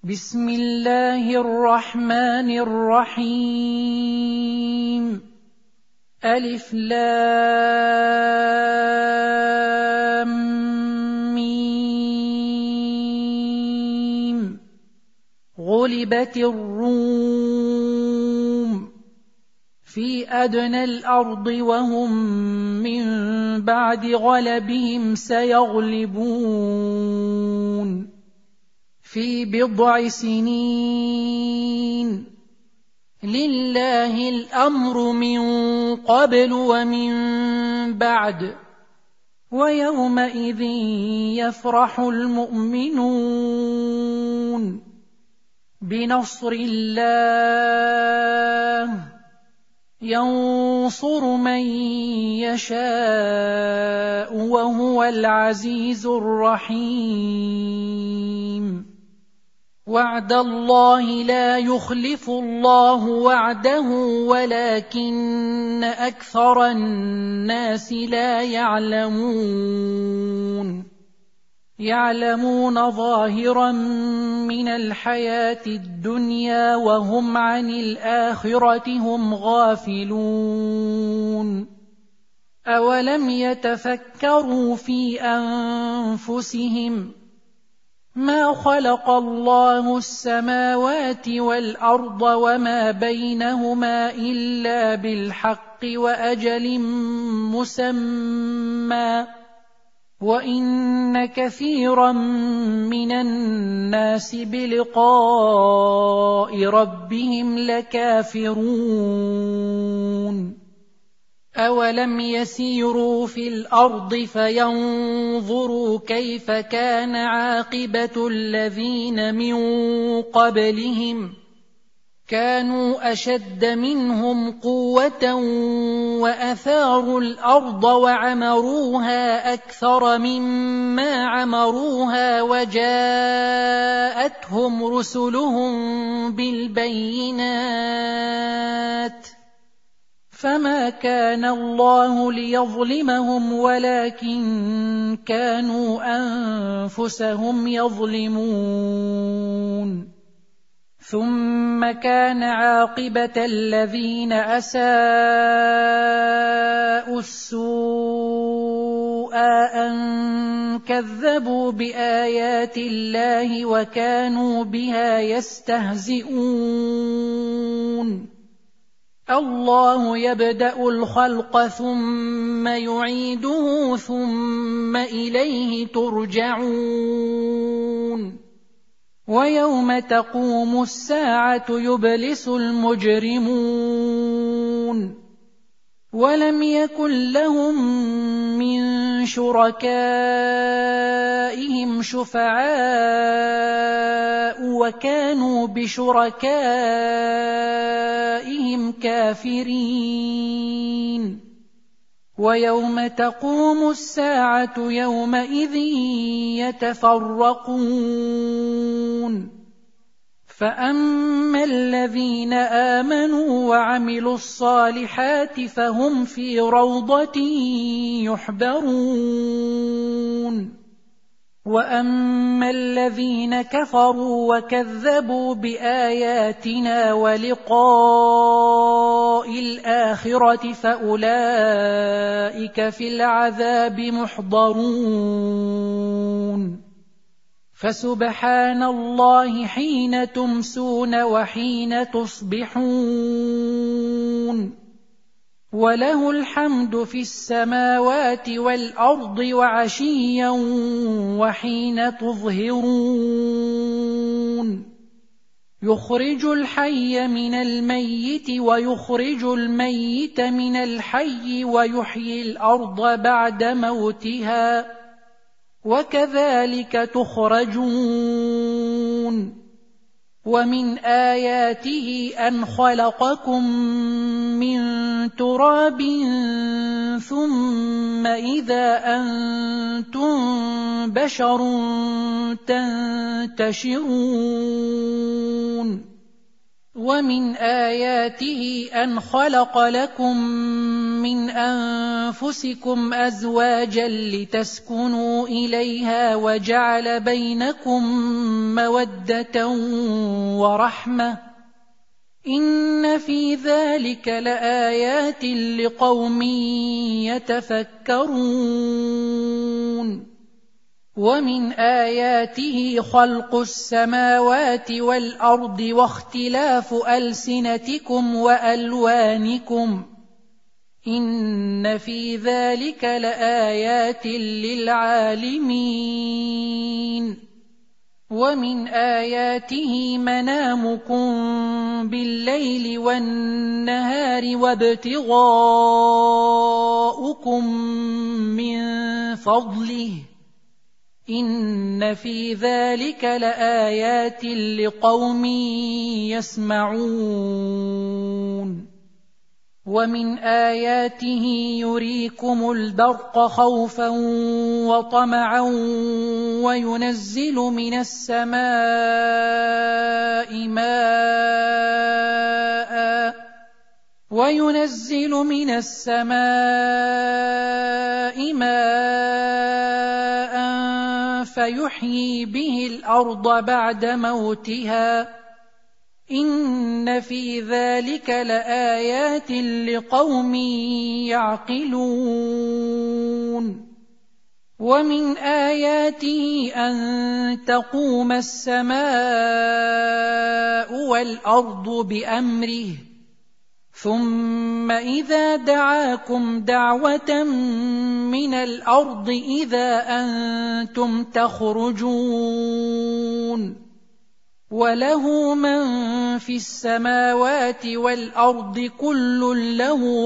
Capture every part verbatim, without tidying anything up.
بسم الله الرحمن الرحيم. ألف لام ميم. غلبت الروم في أدنى الأرض وهم من بعد غلبهم سيغلبون في بضع سنين. لله الأمر من قبل ومن بعد، ويومئذ يفرح المؤمنون بنصر الله ينصر من يشاء وهو العزيز الرحيم. وعد الله لا يخلف الله وعده ولكن أكثر الناس لا يعلمون. يعلمون ظاهرا من الحياة الدنيا وهم عن الآخرة هم غافلون. أولم يتفكروا في أنفسهم ما خلق الله السماوات والأرض وما بينهما إلا بالحق وأجل مسمى، وإن كثيرا من الناس بلقاء ربهم لكافرون. أولم يسيروا في الأرض فينظروا كيف كان عاقبة الذين من قبلهم، كانوا أشد منهم قوة وأثاروا الأرض وعمروها أكثر مما عمروها وجاءتهم رسلهم بالبينات، فما كان الله ليظلمهم ولكن كانوا أنفسهم يظلمون. ثم كان عاقبة الذين أساءوا السوء أن كذبوا بآيات الله وكانوا بها يستهزئون. الله يبدأ الخلق ثم يعيده ثم إليه ترجعون. ويوم تقوم الساعة يبلس المجرمون ولم يكن لهم من شركائهم شفعاء وكانوا بشركائهم كافرين. ويوم تقوم الساعة يومئذ يتفرقون، فأما الذين آمنوا وعملوا الصالحات فهم في روضة يحبرون، وأما الذين كفروا وكذبوا بآياتنا ولقاء الآخرة فأولئك في العذاب محضرون. فسبحان الله حين تمسون وحين تصبحون، وله الحمد في السماوات والأرض وعشيا وحين تظهرون. يخرج الحي من الميت ويخرج الميت من الحي ويحيي الأرض بعد موتها، وكذلك تخرجون. ومن آياته أن خلقكم من تراب ثم إذا أنتم بشر تنتشرون. ومن آياته أن خلق لكم من أنفسكم أزواجا لتسكنوا إليها وجعل بينكم مودة ورحمة إن في ذلك لآيات لقوم يتفكرون ومن آياته خلق السماوات والأرض واختلاف ألسنتكم وألوانكم إن في ذلك لآيات للعالمين ومن آياته منامكم بالليل والنهار وابتغاؤكم من فضله إن في ذلك لآيات لقوم يسمعون ومن آياته يريكم البرق خوفا وطمعا وينزل من السماء ماء وينزل من السماء ماء فيحيي به الأرض بعد موتها إن في ذلك لآيات لقوم يعقلون ومن آياته أن تقوم السماء والأرض بأمره ثم إذا دعاكم دعوة من الأرض إذا أنتم تخرجون وله من في السماوات والأرض كل له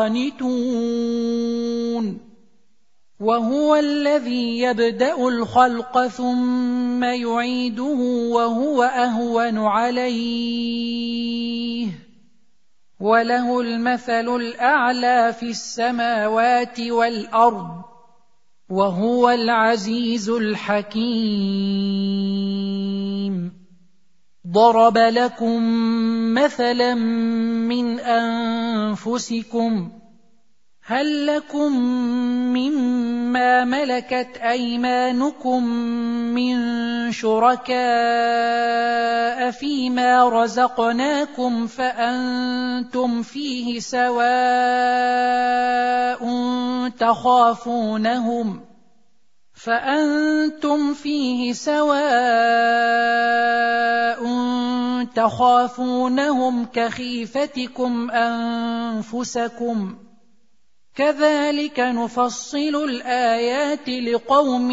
قانتون وهو الذي يبدأ الخلق ثم يعيده وهو أهون عليه وله المثل الأعلى في السماوات والأرض وهو العزيز الحكيم ضرب لكم مثلا من أنفسكم هل لكم مما ملكت أيمانكم من شركاء فيما رزقناكم فأنتم فيه سواء تخافونهم فأنتم فيه سواء تخافونهم كخيفتكم أنفسكم كذلك نفصل الآيات لقوم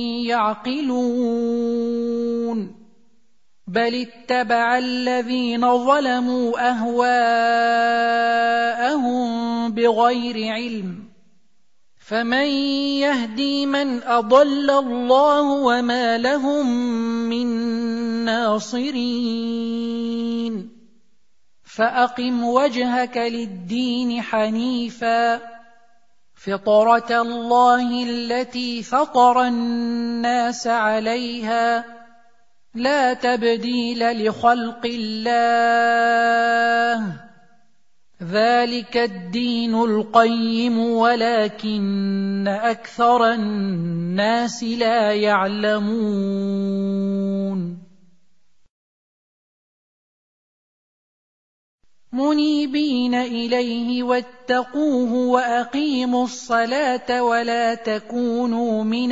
يعقلون بل اتبع الذين ظلموا أهواءهم بغير علم فمن يهدي من أضل الله وما لهم من ناصرين فأقم وجهك للدين حنيفا فطرة الله التي فطر الناس عليها لا تبديل لخلق الله ذلك الدين القيم ولكن أكثر الناس لا يعلمون منيبين إليه واتقوه وأقيموا الصلاة ولا تكونوا من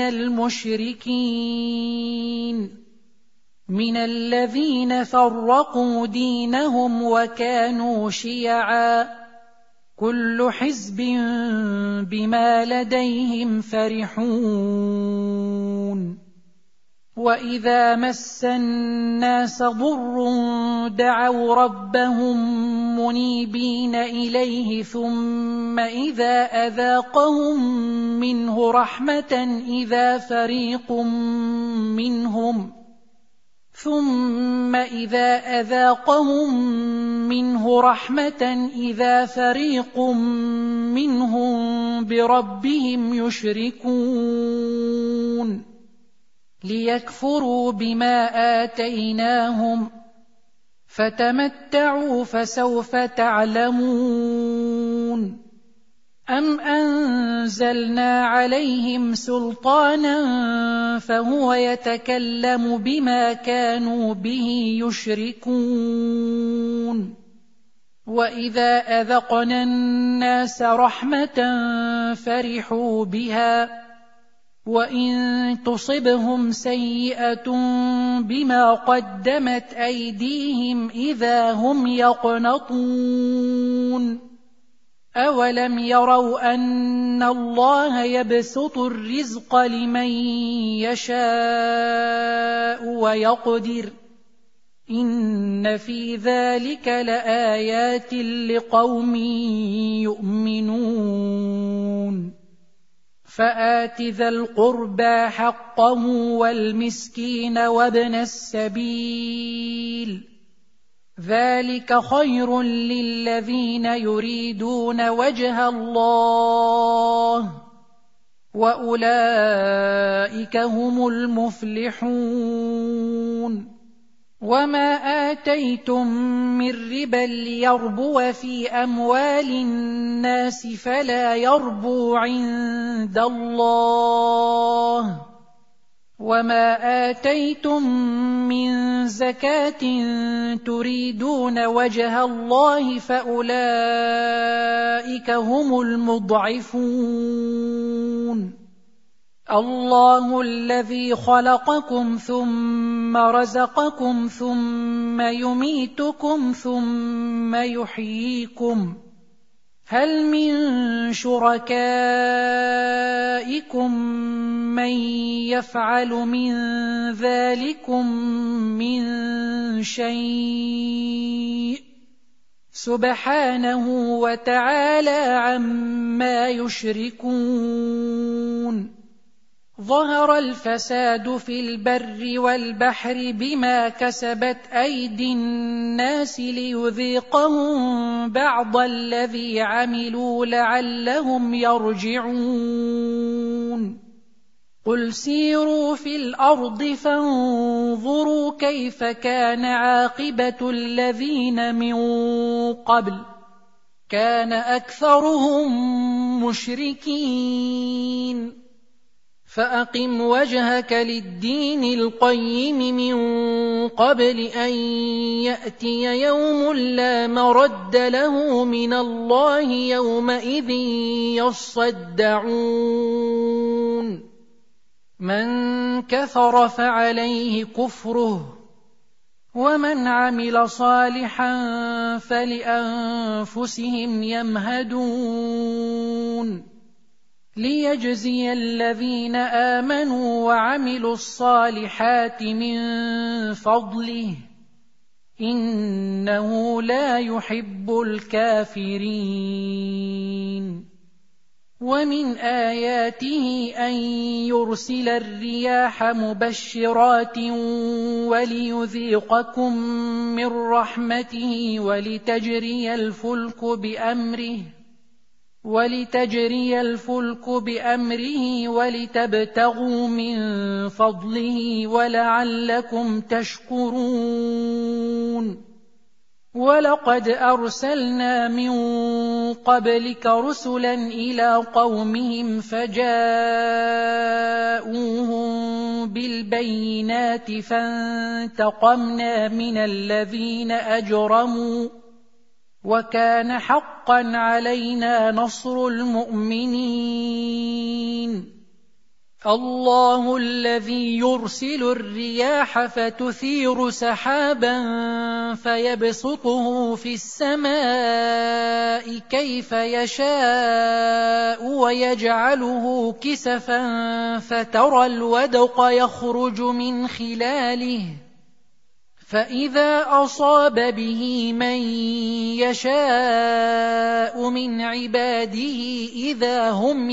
المشركين من الذين فرقوا دينهم وكانوا شيعا كل حزب بما لديهم فرحون وإذا مس الناس ضر دعوا ربهم منيبين إليه ثم إذا أذاقهم منه رحمة إذا فريق منهم ثم إذا أذاقهم منه رحمة إذا فريق منهم بربهم يشركون ليكفروا بما آتيناهم فتمتعوا فسوف تعلمون أم أنزلنا عليهم سلطانا فهو يتكلم بما كانوا به يشركون وإذا أذقنا الناس رحمة فرحوا بها وإن تصبهم سيئة بما قدمت أيديهم إذا هم يقنطون أولم يروا أن الله يبسط الرزق لمن يشاء ويقدر إن في ذلك لآيات لقوم يؤمنون فآت ذا القربى حقه والمسكين وابن السبيل ذلك خير للذين يريدون وجه الله وأولئك هم المفلحون وما آتيتم من ربا ليربو في أموال الناس فلا يربو عند الله وما آتيتم من زكاة تريدون وجه الله فأولئك هم المضعفون الله الذي خلقكم ثم رزقكم ثم يميتكم ثم يحييكم هل من شركائكم من يفعل من ذلكم من شيء سبحانه وتعالى عما يشركون ظهر الفساد في البر والبحر بما كسبت أيدي الناس ليذيقهم بعض الذي عملوا لعلهم يرجعون قل سيروا في الأرض فانظروا كيف كان عاقبة الذين من قبل كان أكثرهم مشركين فأقم وجهك للدين القيم من قبل أن يأتي يوم لا مرد له من الله يومئذ يصدعون من كفر فعليه كفره ومن عمل صالحا فلأنفسهم يمهدون ليجزي الذين آمنوا وعملوا الصالحات من فضله إنه لا يحب الكافرين ومن آياته أن يرسل الرياح مبشرات وليذيقكم من رحمته ولتجري الفلك بأمره ولتجري الفلك بأمره ولتبتغوا من فضله ولعلكم تشكرون ولقد أرسلنا من قبلك رسلا إلى قومهم فجاءوهم بالبينات فانتقمنا من الذين أجرموا وكان حقا علينا نصر المؤمنين الله الذي يرسل الرياح فتثير سحابا فيبسطه في السماء كيف يشاء ويجعله كسفا فترى الودق يخرج من خلاله فإذا أصاب به من يشاء من عباده إذا هم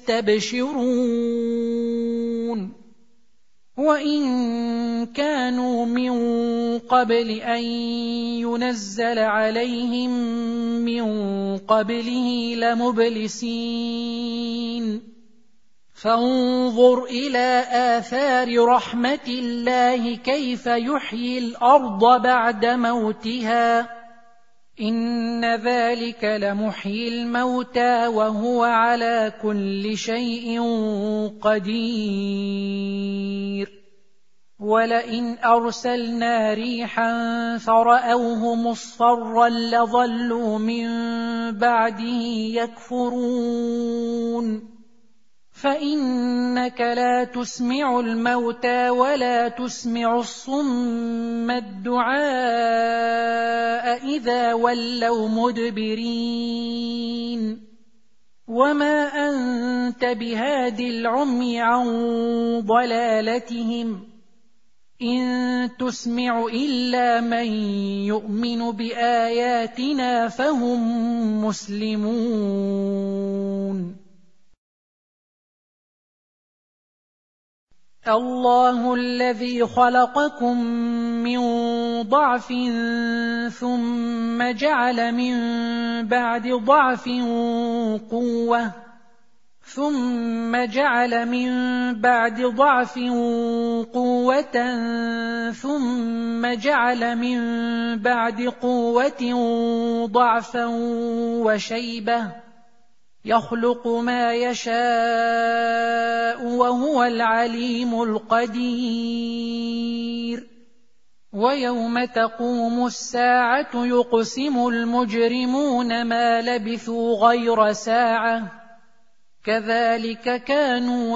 يستبشرون وإن كانوا من قبل أن ينزل عليهم من قبله لمبلسين فانظر إلى آثار رحمة الله كيف يحيي الأرض بعد موتها إن ذلك لمحيي الموتى وهو على كل شيء قدير ولئن أرسلنا ريحا فرأوه مصفرا لظلوا من بعده يكفرون فإنك لا تسمع الموتى ولا تسمع الصم الدعاء إذا ولوا مدبرين وما أنت بهاد العمي عن ضلالتهم إن تسمع إلا من يؤمن بآياتنا فهم مسلمون الله الذي خلقكم من ضعف ثم جعل من بعد ضعف قوة ثم جعل من بعد ضعف قوة ثم جعل من بعد قوة ضعفا وشيبة يخلق ما يشاء وهو العليم القدير ويوم تقوم الساعة يقسم المجرمون ما لبثوا غير ساعة كذلك كانوا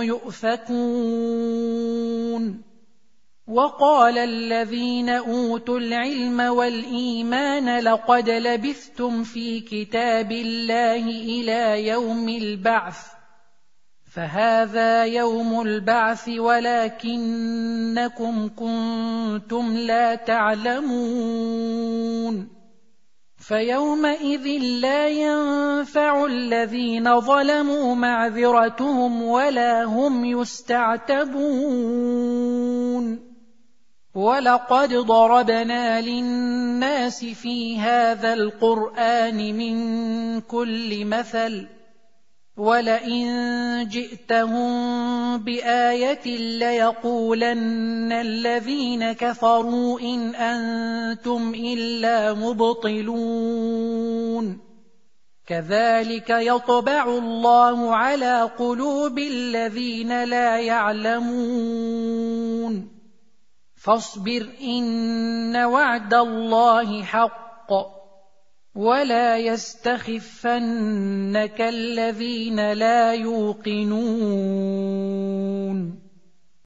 يؤفكون وقال الذين أوتوا العلم والإيمان لقد لبثتم في كتاب الله إلى يوم البعث فهذا يوم البعث ولكنكم كنتم لا تعلمون فيومئذ لا ينفع الذين ظلموا معذرتهم ولا هم يستعتبون ولقد ضربنا للناس في هذا القرآن من كل مثل ولئن جئتهم بآية ليقولن الذين كفروا إن أنتم إلا مبطلون كذلك يطبع الله على قلوب الذين لا يعلمون فاصبر إن وعد الله حق ولا يستخفنك الذين لا يوقنون